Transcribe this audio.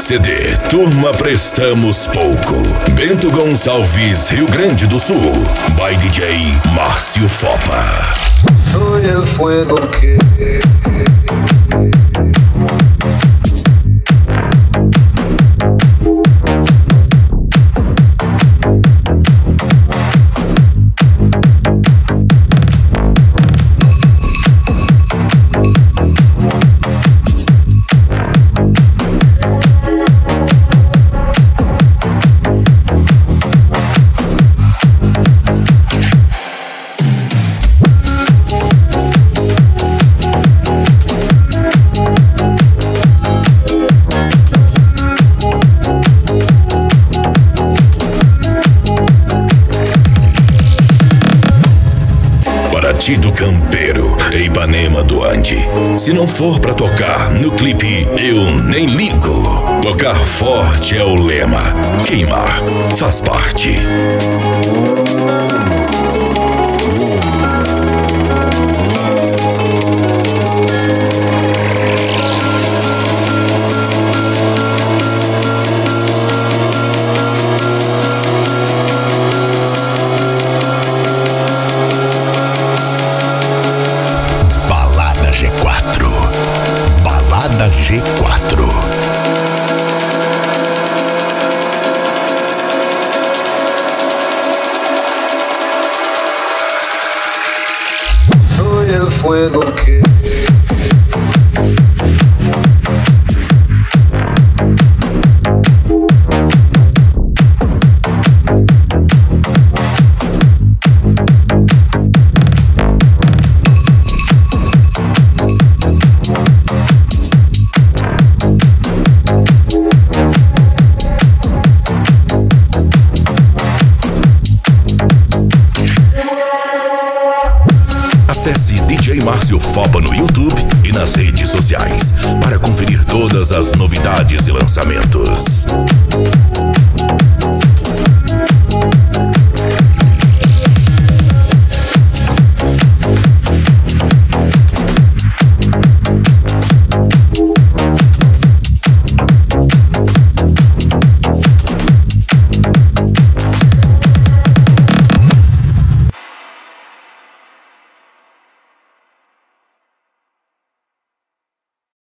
CD Turma Prestamos Pouco. Bento Gonçalves, Rio Grande do Sul. By DJ Márcio Fopa. Soy el fuego que do Campeiro, Ipanema do Ande. Se não for pra tocar no clipe, eu nem ligo. Tocar forte é o lema. Queimar faz parte. G4. Soy el fuego que Acesse DJ Márcio Fopa no YouTube e nas redes sociais para conferir todas as novidades e lançamentos.